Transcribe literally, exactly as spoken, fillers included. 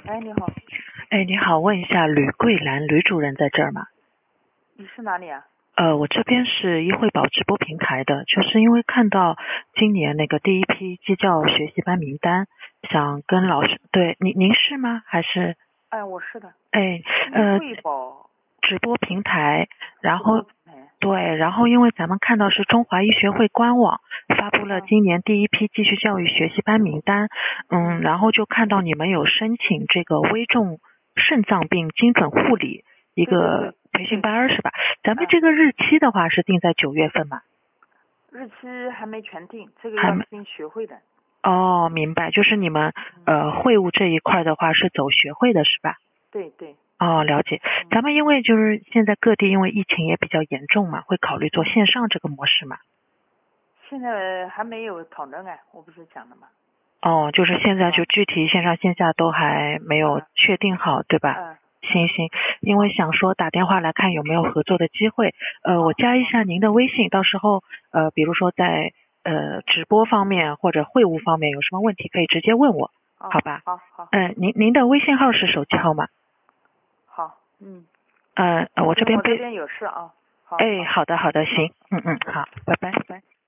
哎，你好， 哎，你好，问一下吕桂兰吕主任在这儿吗？ 你是哪里啊？ 呃，我这边是一汇宝直播平台的，就是因为看到今年那个第一批基教学习班名单，想跟老师，对，您您是吗？还是？ 哎，我是的， 哎， 易呃， 汇宝直播平台，然直播后平台。 对，然后因为咱们看到是中华医学会官网发布了嗯今年第一批继续教育学习班名单，嗯， 嗯， 然后就看到你们有申请这个危重肾脏病精准护理一个对对对培训对， 班是吧？咱们嗯， 这个日期的话是定在九月份嘛？ 日期还没全定，这个还没？ 要听学会的。 哦，明白，就是你们嗯， 呃会务这一块的话是走学会的是吧？ 对对， 哦，了解。 嗯咱们因为就是现在各地因为疫情也比较严重嘛，会考虑做嗯， 线上这个模式嘛？ 现在还没有讨论哎，我不是讲了吗？ 哦，就是现在就啊具体线上线下都还没有啊确定好，对吧？ 嗯嗯， 行行，因为想说打电话来看有没有合作的机会，呃，我好， 加一下您的微信，到时候呃，比如说在呃直播方面或者会务方面有什么问题可以直接问我， 哦， 好吧？ 好好嗯、您您的微信号是手机号吗？ 好，嗯， 呃，呃我这边背， 行，我这边有事啊，好哎， 好好的好的， 好， 行，嗯嗯，好，拜拜拜。